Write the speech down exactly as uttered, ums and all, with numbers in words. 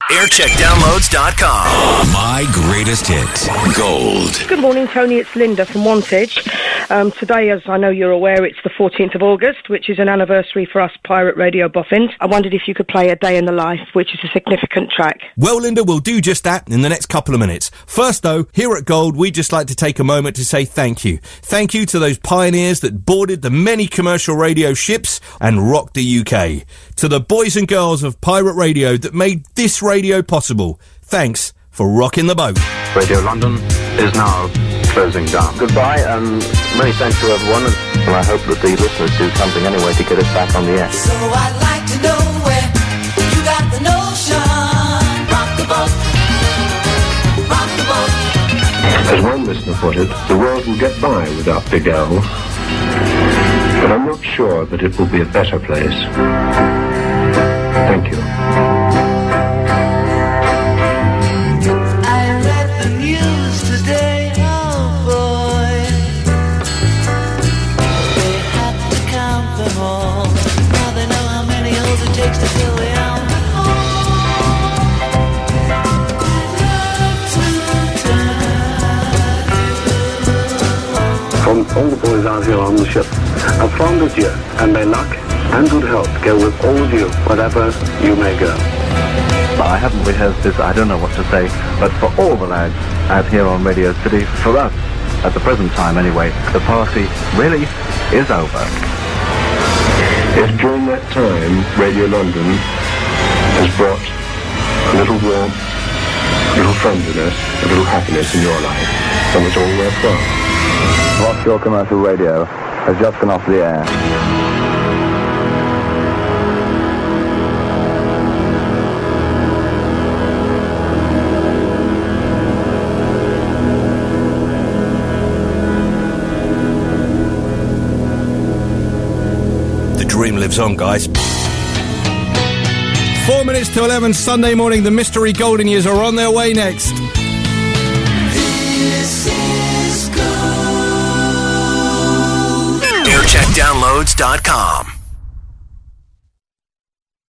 aircheck downloads dot com. My greatest hits. Gold. Good morning, Tony. It's Linda from Wantage. Um, today, as I know you're aware, it's the fourteenth of August, which is an anniversary for us Pirate Radio boffins. I wondered if you could play A Day in the Life, which is a significant track. Well, Linda, we'll do just that in the next couple of minutes. First, though, here at Gold, we'd just like to take a moment to say thank you. Thank you to those pioneers that boarded the many commercial radio ships and rocked the U K. To the boys and girls of Pirate Radio that made this radio possible. Thanks for rocking the boat. Radio London is now closing down. Goodbye, and many thanks to everyone, and I hope that the listeners do something anyway to get us back on the air. So I'd like to know where you got the notion. Rock the boat, rock the boat. As one listener put it, the world will get by without Big Al, but I'm not sure that it will be a better place. Thank you. From all the boys out here on the ship, a fond adieu, and may luck and good health go with all of you, wherever you may go. I haven't rehearsed this, I don't know what to say, but for all the lads out here on Radio City, for us, at the present time anyway, the party really is over. If during that time Radio London has brought a little warmth, a little friendliness, a little happiness in your life, then it's all worthwhile. Offshore Commercial Radio has just gone off the air. The dream lives on, guys. Four minutes to eleven, Sunday morning. The Mystery Golden Years are on their way next. This is gold. aircheck downloads dot com.